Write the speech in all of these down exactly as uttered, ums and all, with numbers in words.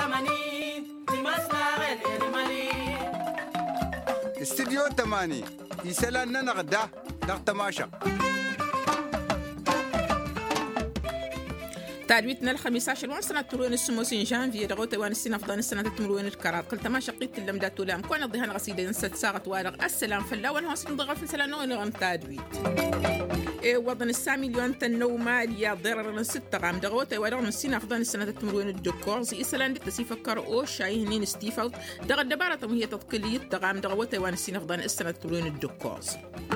استديو تماني يسألنا نغدا نغتماشا تعدويتنا الخميس عشر وان سنة تروين السموسين جانفي رغو تيوان السنة فضان السنة تمروين الكرار قلت ما شقيت اللي مداتو لام كون الضهان غسيدة نسد ساغت وارغ السلام فلا وان هوس نضغل في سلانو ونغم تعدويت إيه وضن السا مليون تنو ماليا ضرر ستة غام دغو تيوان من السنة فضان السنة تمروين الدكورز إسلام دي تسيفكر أو شاي هنين ستيفاوت دغ الدبارة وهي تضكلية دغام دغو تيوان السنة فضان السنة تمروين الدكورز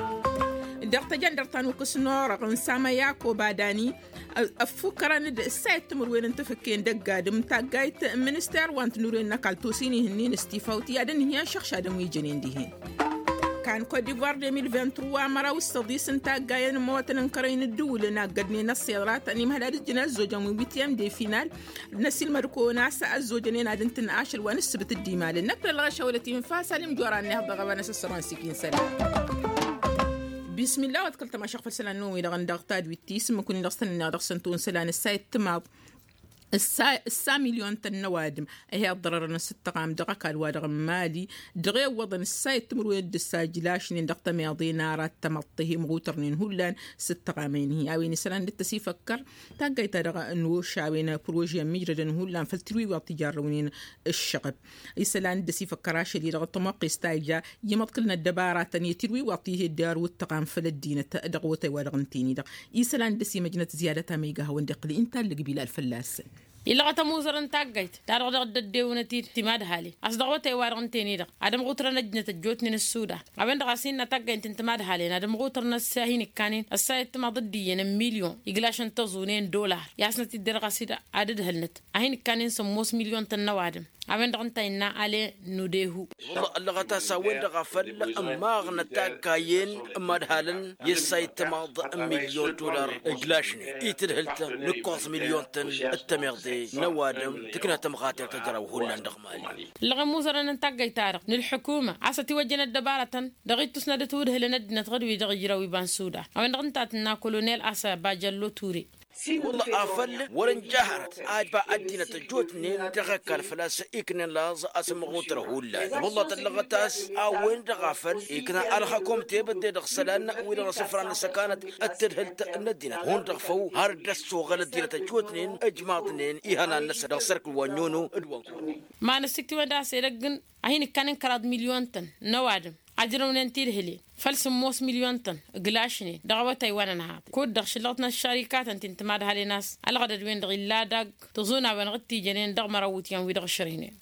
دغت جندر تانو كسنور رغم ساما ياكو باداني أفكر أن السايت تمروين انتفكين دقادم تاقايت منستر وانت نورين نقل توسيني هنين استيفاوتي أدن هي شخص أدن ويجنين ديهين كان كود ديفوار ألفين وثلاثة مرة والصديس انتاقاين مواتن انكرين الدولة ناقدني نصيرات أني مهلا رجنا الزوجة وبيتيام دي فينال نسي المركو ناسا الزوجنين أدن تنعاشر ونسبة الديمال النقل الغشة والتي منفاسة لمجوران نهضة غبانة السران سيكين سلام بسم الله وتكلت ما شغف السلام نومي لغن دغتاد ويتيس مكوني لغسن إنها دغسن تون سلان السايت تماض السا السا مليون تنوادم هي الضرر ستة قام دقة الوادغ مالي دغي وضن السايت تمر ويد الساجلاشين دقت ماضي نارات تمطه مغوترنين هولان ستة قامين هي أوين سلان للتسي فكر تاقي تدغ نوش أوين بروجيا مجرد هولان فالتروي وتجارونين الشغب يسلان دسي فكراش اللي دغ طمق يستايجا يمط كلنا الدبارات تانية تروي وطيه الدار والتقام فلدينة دغوتي وادغنتيني دغ يسلان دسي مجنة زيادة ميجا هو ندقلي انت اللي قبيل الفلاس إلا غتا موزرن تاقيت تارغ دغ دديو نتي تماد حالي أصدغوتي وارغن تيني دغ عدم غوتر نجنة الجوت من السودة عبين دغ سين تاقيت انتماد حالي عدم غوتر نساهين الكانين السايت ما ضديين مليون يقلاشن تزونين دولار ياسنة الدرغة سيدة عدد هلنت أهين الكانين سموس مليون تنوادم عبين دغ انتاينا علي نديهو والله اللي غتا ساوين دغ فل أماغنا تاقاين أماد حالن يسايت ما ضد مليون دولار إقلاشني يتدهلت نقوص مليون تن التمغضي نوادم تكنا تمغاتر تجرى وهلا ندغمالي لغا موزر ننتقي تارق للحكومة عسى توجنا الدبارة دغيت تسند توده لندنا تغدوي دغي جراوي بان سودا وين دغنتاتنا كولونيل عسى باجلو توري والله أفل ورن جهرت عاد بعدنا تجوتني تغكى الفلاس إكن لاز أسمع غوتر هولا والله تلغتاس أوين دغافل إكن الحكومة تبدي دغسلان ولا صفران سكانت الترهلت الندينة هون دغفو هردس وغل الدينة تجوتني إجماعتنين إهنا الناس دغسرك ونيونو ما نسكت ودا سيرجن أهين كان كراد مليون تن نوادم عجرون ننتير هلي فلسم موس مليون تن قلاشني دغوا تايوان نهات كود دغ شلطنا الشركات انت انتماد هالي ناس على غدا وين دغ لا دغ تزونا وين غتي جنين دغ مراوتيان ويدغ شرينين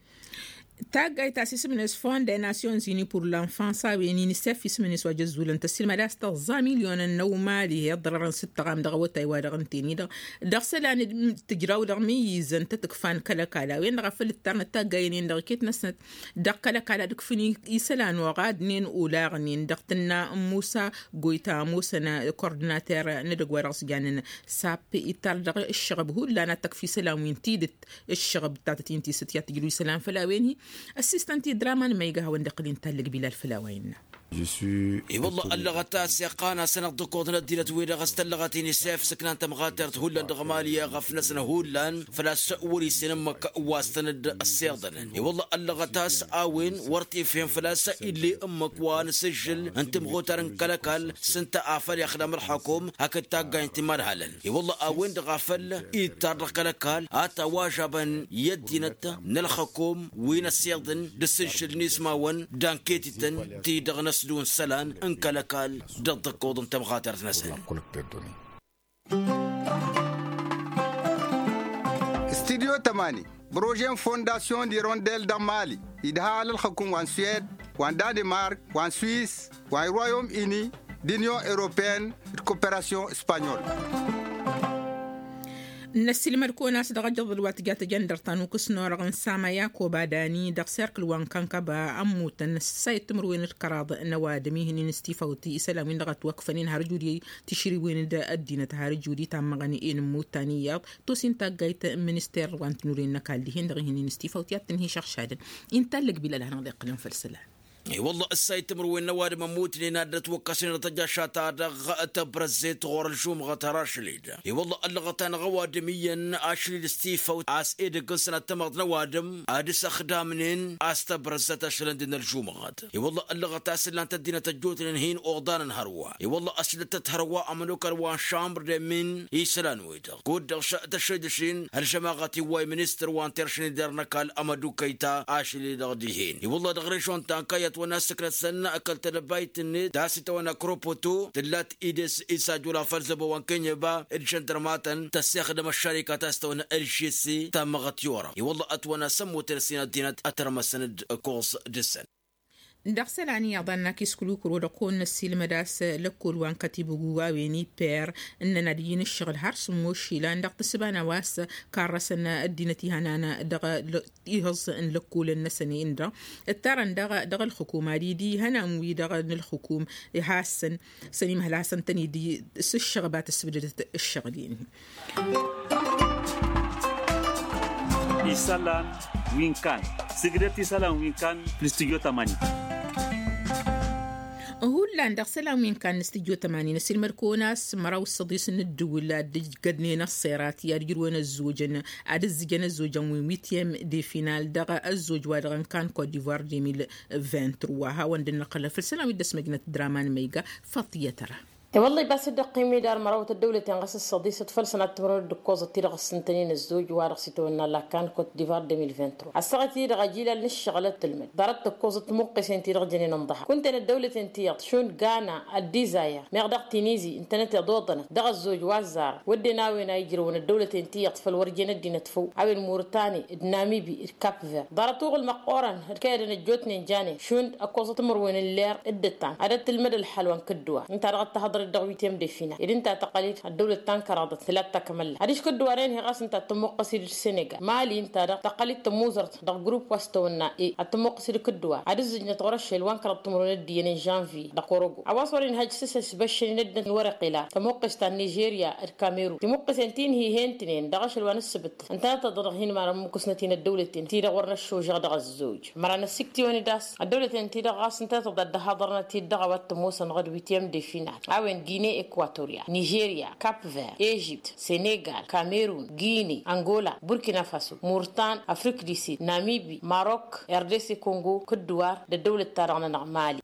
تاقاي تاسيس من فون دي ناسيونز يوني بور لانفانس ويونيسيف اسمنس وجزول انت السلمة داس تغزا مليون النومالي هي ضرر ستة غام دغوا تايوا دغنتيني دغ دغ سلان تجراو دغ ميز انت تكفان كلا كلا وين غفل الترن تاقاينين دغ كيت نسنت دغ كلا كلا دكفني يسلان وغادنين اولاغنين دغتنا موسى غويتا موسى كورديناتور ندغ ورس جانن ساب يتر دغ الشغب هو لا تكفي سلام وين تيدت الشغب تاعتين تي ستيات تجلو سلام فلا وين أسيستنتي دراما ما يجا هو ندقلين تلق بلا الفلاوين اي والله اللغة سيقانا سنة دكوتنا الدينة ويدا غستلغتيني سيف سكنان تمغاترت هولان دغماليا غفنا سنة هولان فلا سأولي سنمك واستند السيادن اي والله اللغة سآوين ورتي فين فلاسة اللي أمك وانسجل انت مغوترن كالكال سنت آفل يخدم الحكوم هكا تاقا انت مرهلا اي والله آوين دغافل ايتار كالكال آتا واجبا يدينة نالحكوم وين السيادن دسجل نسماون دانكيتتن تي دغنس دون سلان انك لكال ضد كودن تبغاتر نسل استديو تماني بروجين فونداسيون دي رونديل دمالي يدها للحكومة وان سويد وان دانمارك وان سويس وان رويوم إني دينيون إيروبيان كوبيراسيون إسبانيول نسي المركونة سدغجض الوقت جات جندر تانوك سنورغن ساما ياكو باداني دغ سيركل وان كانكابا أموتن سايت تمروين الكراض نوادمي هنين استيفاوتي إسلامين دغت وقفنين هارجودي تشري وين دا الدينة هارجودي تامغاني إن موتانيات توسين تاقايت منستير وان تنورين نكالي هندغي هنين استيفاوتي تنهي شخشادن انتالك بلا لهنا ذي قلن فلسلة اي والله السايت مروين نواد مموت لي نادت وكاسين رتجاشات دغ تبرزيت غور الجوم غتراش ليدا اي والله اللغتان غوادميا اشلي ستيفا اس ايد قسنا تمغد نوادم ادس خدامنين استبرزت اشلندن الجوم غاد اي والله اللغتا سلان تدينا تجوت هين اوغدان هروا اي والله اسلت تهروا امنوك الوان شامبر من يسلان ويدا قد تشدشين الجماعه واي منستر وان ترشن درنكال امدو كيتا اشلي دغديهين اي والله دغريشون تانكايت وناس سكرت سنة أكلت لبيت النت داسيت وانا كروبوتو تلات إيدس إيسا جولا فرزبا وان كينيبا إدشان درماتن تستخدم الشركة تستونا الشيسي تام غطيورا يوالله أتوانا سمو ترسينا دينات أترمى سند كورس دسن دخل عني يعضنا كيسكلو كرو دقون السيل مداس لكل وان كتبو جواويني بير إننا دين الشغل هرس موشي لان دق تسبانا واس كارسنا الدينتي هنانا دغ يهز إن لكل النسني إندرا الترن دغ دغ الحكومة دي دي هنا موي دغ الحكوم يحسن سليم هالحسن تاني دي الشغبات السبدة الشغلين Isalan Winkan Secret Isalan Winkan Studio Tamani هو لاندق سلام وين كان استديو ثمانين نسيل مركوناس مراو الصديس الدولة دج قدنين الصيرات يرجرون الزوجن عاد الزجن الزوجن وميتيم دي فينال دغ الزوج وادغن كان كود ديفوار ألفين وعشرين ها وندن نقل في السلام يدس مجنة درامان ميجا فطية ترى والله بس الدقيمي دار مراوة الدولة تنقص الصديسة فلسنة تمرر الدكوزة تيرغ السنتين الزوج وارغسيتونا لاكان كوت ديفار ألفين وعشرين الساعة تيرغ جيلا للشغلة تلمد دارت دكوزة موقسين تيرغ جنين انضحك كنت أنا الدولة تنتيط شون غانا الديزاير ميغدق تينيزي انتنت ضوطنا دغ الزوج وازار ودي ناوينا يجرون الدولة تنتيط فالورجين الدين تفو أو الموريتاني الناميبي الكابفير دارتوغ المقورن الكايرن الجوتنين جاني شون أكوزة تمروين اللير الدتان عدد المدى الحلوان كدوا انت رغت تحضر الدعويتين دفينا إذا أنت تقاليد الدولة تنكرضت ثلاثة كمل هذيش كدوارين هي غاس أنت تمقصير السنغال مالي أنت تقاليد تموزرت دا جروب واستونا إيه التمقصير كدوار هذا الزجنة تورش الوان كرت تمرون الدين جانفي دا كوروجو عواصورين هاج سس بش ندن الورق لا تمقص تان نيجيريا الكاميرو تمقص انتين هي هنتين دغش الوان السبت أنت تضر هين ما مقصنتين الدولة تيدا ورنا الشوجة دا الزوج مرنا سكتي ونيداس الدولة تيدا غاس أنت تضد هذرنا تيدا غوات تموسن غدويتين دفينا عوين غيني إكواتوريا نيجيريا كاب فير إيجيبت سنغال كاميرون غيني أنغولا بوركينا فاسو موريتان أفريقيا دي سيد ناميبي ماروك إرديسي كونغو كدوار الدولة تارانا مالي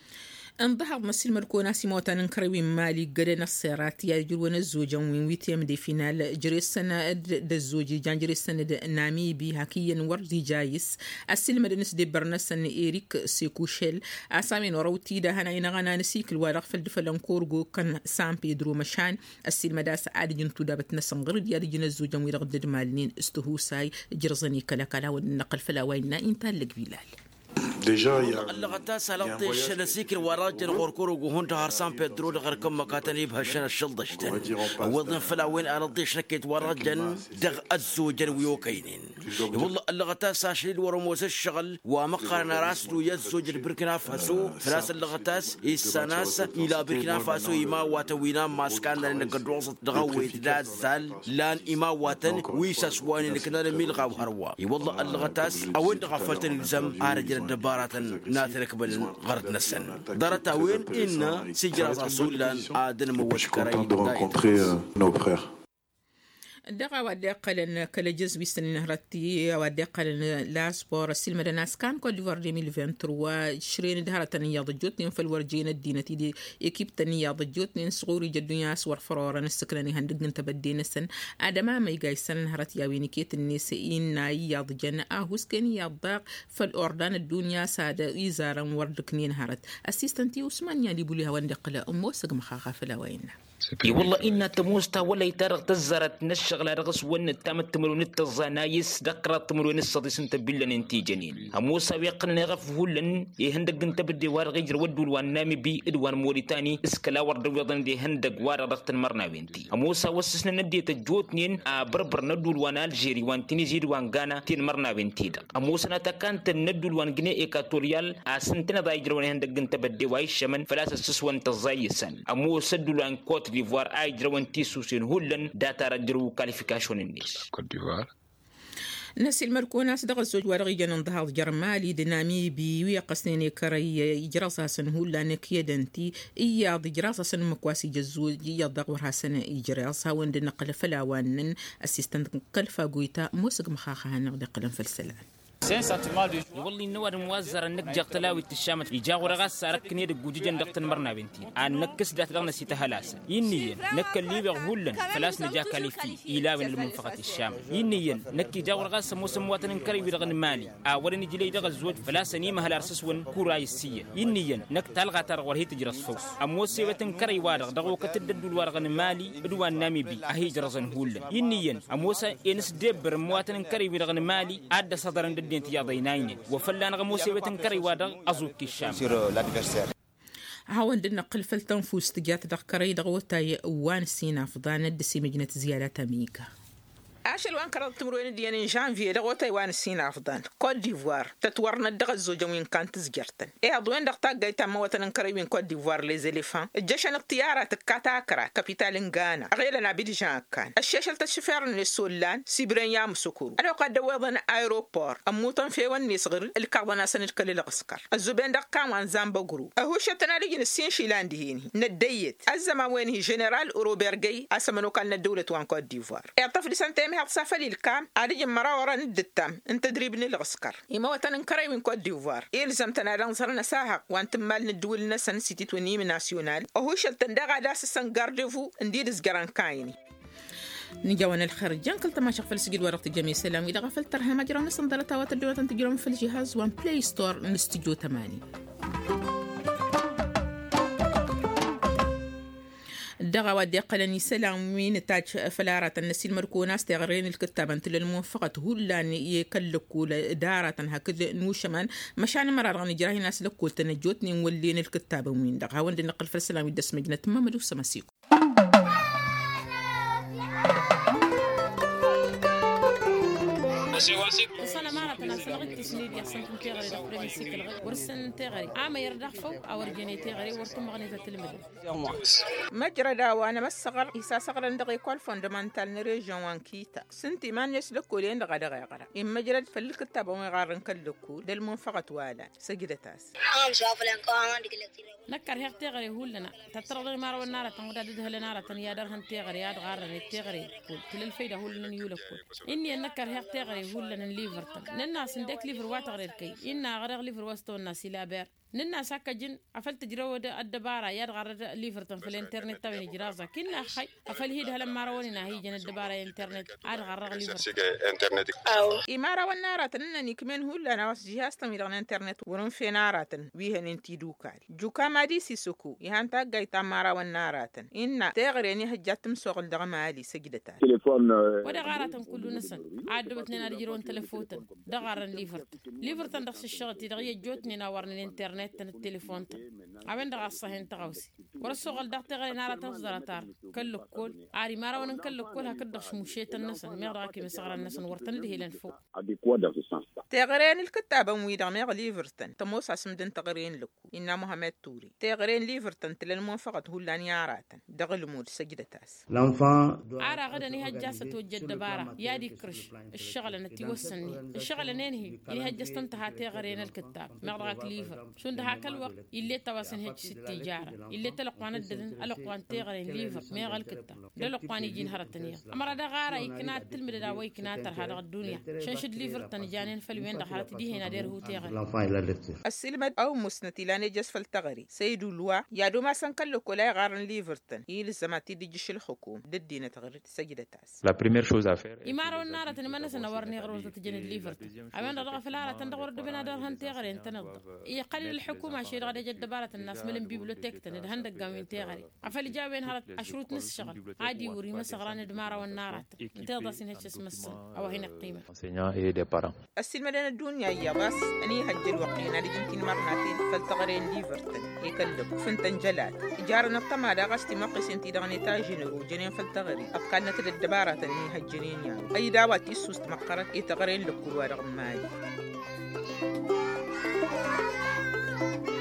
انضحض مسيل مركونا سيموتان انكروي مالي قرن الصيرات يجرون الزوجة وين ويتيم دي فينال جري السنة دا الزوجي جان جري السنة دا ناميبي هاكيا وردي جايس السلم مدنس دي برنسن إيريك سيكوشيل أسامين وروتي دا هنا ينغانا نسيك الوارغ فالدفلن كورغو كان سام بيدرو مشان السلم داس عادي جنتو دا بتنسن غرد ياري جن الزوجة ويرغد مالين استهوساي جرزني كلا كلا والنقل فلاوينا انتال لقبيلال Déjà, il y a اللغتا سالت الشلسيك الوراجل غوركورو هون تهار سان بيدرو لغركم مكاتني بهشنا الشلدشتن وضن فلاوين أرضي شنكت وراجل دغ الزوجن ويوكينين والله اللغتا ساشيل ورموس الشغل ومقارنة راسلو يزوج البركنا فاسو ثلاث اللغتاس السناس إلى بركنا فاسو إما واتوينا ماسكان لأن قدروسة دغويت لا زال لان إما واتن ويساس واني لكنا نميل غاو هروا والله اللغتاس أوين غفلتن الزم أرجل دبارة ناترك بل غرد نسن دارتا وين إن سجرات رسولان آدن موشكرين دائما دقا ودقلن كل جزء بيستن هرتي ودقلن لاسبور السلم الناس كان كل ديفوار ألفين وعشرين شرين دهرة تنيا ضجوتين في الورجين الدينتي دي يكيب تنيا ضجوتين صغوري جدنيا سور فرورا نستكرني هندقن تبدين السن آدما ما يجاي سن هرتي ياويني كيت النسائين ناي ضجن آهوس كان يضاق في الأردن الدنيا سادة إزارا وردكنين هرت أسيستنتي وسمانيا اللي بوليها وندقلا أمو سقم خاخا فلاوينا والله إن تموستا ولا يترغ تزرت نشغل رغس ون تام تمرون التزانايس دقرا تمرون الصديس انت بلن انتي جنين هموسا ويقن غف هولن يهندق انت بدي وار غير ودول وان نامي بي ادوان موريتاني اسكلا ورد ويضن دي هندق وار رغت المرنا بنتي هموسا وسسنا ندي تجوتنين بربر ندول وان الجيري وان تنيزير وان غانا تين مرنا بنتي دق هموسا نتاكانت ندول وان جني ايكاتوريال اسنتنا دايجر وان هندق انت بدي واي شمن فلاس السسوان تزايسن هموسا دول وان كوت ديفوار اي جروان تيسوسين هولن داتا رجرو كاليفيكاشون الناس Côte d'Ivoire. نسي المركوناس دغ الزوج ورغي جنن ضهاض جرمالي دينامي بي ويقسني كري يجراسا سنهول لانك يدنتي إيا ضجراسا سن مكواسي جزوج إيا ضغورها سنة إجراسا وند نقل فلاوانن أسيستنت قلفا قويتا موسق مخاخها نقد قلن فالسلان والله النوار موازر انك جاق تلاوي الشامت يجاور غاس ساركني دق وججن دقت مرنا بنتي ان نكس دات لغنا سي تهلاس يني نك اللي بغولن فلاس نجاك لي في الى المنفقه الشام يني نك جاور غاس موسم وطن كري بيرغن مالي اول نجي لي دغ الزوج فلاس ني مهل ارسس ون كورايسيه يني نك تلغى تر ور هي تجرى الصوص اموسي وطن كري وارغ دغو كتددل ورغن مالي بدوان نامي بي اهي جرزن هولن يني اموسا انس دبر مواتن كري بيرغن مالي اد صدرن انت ضيناين وفلان غموسي وتنكري وادغ ازوك الشام هاون دنا قلفل تنفوس تجات دقري دغوتاي وان سينا فضان الدسي مجنة زيارة ميكا عاش الوان كرات تمروين ديان جانفي دغوتاي وان سينا فضان كوت ديفوار تتورنا دغ الزوجة وين كانت زجرتن اي ادوين دغتا غايتا موتن كري وين كوت ديفوار لي زيليفان الجيش الاختيارات كاتاكرا كابيتال غانا غيلنا بيدجان كان الشاشه الشفير للسولان سيبرين يام سكور انا قد وضن ايروبور اموتن في ون صغر الكربنا سنه كل العسكر الزبين دق كان وان زامبغرو اهو شتنا لجن السين شيلاندي هيني نديت الزما وين هي جنرال اوروبرغي اسمنو كان الدوله وان كوت ديفوار اعطف سنتين هاد صافلي الكام ادي مرا ورا ندتام انت تدريبني العسكر يما وطن كراي وين كوت ديفوار يلزم تنا نصرنا ساها وانت مال ندول نسن سيتي توني ناسيونال اهو شتن دغا داس سن غاردفو ندير زغران كايني نجاونا الخرجان كل تماشى في السجل ورقة الجميع سلام إذا غفلت ترها مجرى نصن دلتاوات الدولة تجرون في الجهاز وان بلاي ستور نستجو ثماني دغا ودي قلني سلام مين تاج فلارات النسي المركوناس تغرين الكتاب انت للموفقة هولان يكلكوا دارة هكذا نوشمان مشان مرار غني جراهي ناس لكول تنجوتني مولين الكتاب ومين دغا وندي نقل في السلام يدس مجنة ممدو سمسيكو وصلنا معنا تناسل غير تسنيد يحسن تغري دقري مسيك الغي ورسن تغري عام يردخفو او رجني تغري ورتم مغني تلمد مجرى دا وانا مسغر يسا صغر ندغي كل فوندمنتال نريجون وان كيتا سنتي ما نسلكو لين دغا دغا غرا ام مجرى فل الكتاب وما غارن كلكو دل منفقت والا سجدتاس ام شاف لان كان نكر هيك تغري هولنا تترغي مار والنار تنغدا ددها لنار تنيا درهن تغري يا غارن تغري كل الفيده هولنا يولكو اني نكر هيك تغري هولنا ليفرتون الناس ندك ليفر واتغرير كي إنا غرق ليفر وستو الناس لابير ننا ساكا جن أفل تجرو الدبارة يدغر ليفرتون في الانترنت تبين جرازة كنا خي أفل هيد هلم ماروننا هي جن الدبارة انترنت أدغر ليفرتون انترنت أو إمارة والنارة ننني كمان هو لنا وس جهاز تميران انترنت ورن في نارة ويهن انتي دوكاري جوكا مادي سيسوكو يهان تاقاي تامارة والنارة إنا تغريني هجات مسوغل دغمالي سجدتان تليفون ودغارة كل نسن عادبتنا نرجرون تلفوتن دغارن ليفرتون ليفرتون دغس الشغل تدغي جوتني ناورن الانترنت تن التليفون عبين دغا الصهين تغوسي ورسوغل دغ تغري نارا تنزرتار كل كل عاري مارا ونن كل كل هكدغ شموشيت النسن ميغرا كي مسغر النسن ورتن لهي لنفو تغرين الكتابة مويدا ميغ ليفرتون تموس اسمدن تغرين لكو إنا محمد توري تغرين ليفرتون تلالمون فقط هولان ياراتن دغ المود سجدتاس عارا غدا ني هجاسة توجد دبارة يادي كرش الشغلة نتي وسني الشغلة نينهي اللي هجستنتها تغرين الكتاب ميغراك ليفر شون ده هاك الوقت اللي تواسن هج ستي جارة اللي تلقوان الددن ألقوان تغرين ليفر ميغ الكتاب دلقوان يجين هرتنيا أمرا دا غارة يكنا تلمد دا ويكنا ترها الدنيا شنشد ليفر تنجانين فالوين دخلت دي هنا دير هو تغري السلمد أو مسنتي لاني جسفل تغري سيدو لوا يادو ما سنكلو كولا غارن ليفرتن يلزماتي دي جيش الحكوم ددينا تغري سجدتاس La première chose à faire. إمارة والنارة تنمنا سنورني غروزة تجني ليفرتن أبين رضغ في العالة تندغور دبنا دارهن تغري انتنض يقلل الحكومة شيء غادي جد دبارة الناس ملم بيبلوتيك تندهن قامين تغري عفل جاوين هرت عشروت نص شغل عادي وري مسغران دمارة والنارة انتظر سنهش اسم السن أو هنا قيمة السلمة لنا الدنيا يا بس أني هجل وقينا لجنتين مرناتين فلتغرين ليفرتن يكلب فنتن جلات جارنا الطمع دا غستي مقس انتي دغني تاجنرو جنين فلتغري أبقالنا تل الدبارة تنهي هجنين يعني أي داوات يسوس تمقرت يتغرين لكل ورغم مالي